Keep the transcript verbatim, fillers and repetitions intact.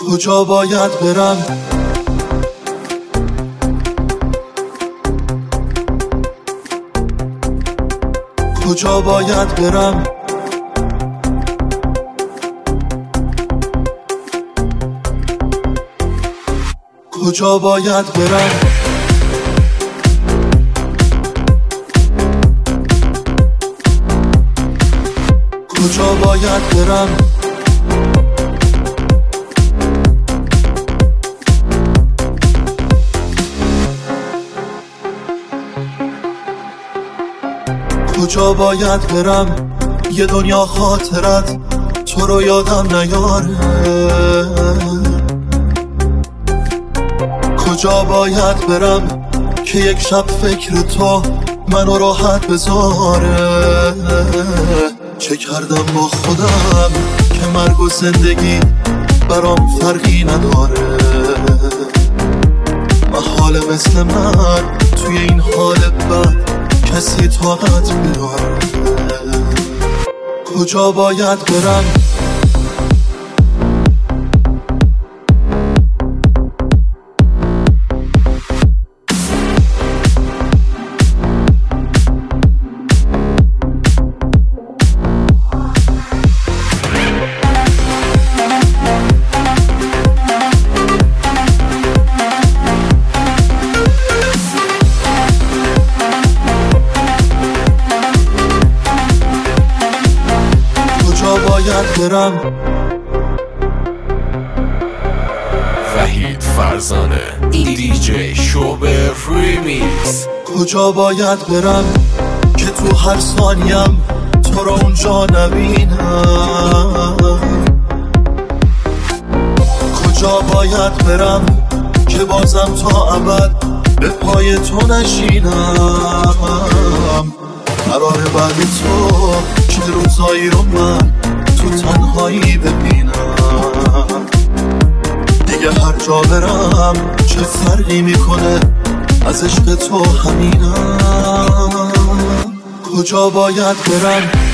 کجا باید برم؟ کجا باید برم؟ کجا باید برم؟ کجا باید برم؟ کجا باید برم؟ یه دنیا خاطرت تو رو یادم نیاره. کجا باید برم که یک شب فکر تو منو راحت بذاره. چه کردم با خودم که مرگ و زندگی برام فرقی نداره. محاله مثل من توی این حال بد کسی طاقت بیاره. کجا باید برم؟ باید برم؟ وحید فرزانه این دی جی شوبر ریمیکس. کجا باید برم که تو هر ثانیم تو رو اونجا نبینم؟ کجا باید برم که بازم تا ابد به پای تو نشینم؟ قراره بعد تو چه روزایی رو من تو تنهایی ببینم؟ دیگه هر جا برم چه فرقی میکنه، از عشق تو همینم. کجا باید برم؟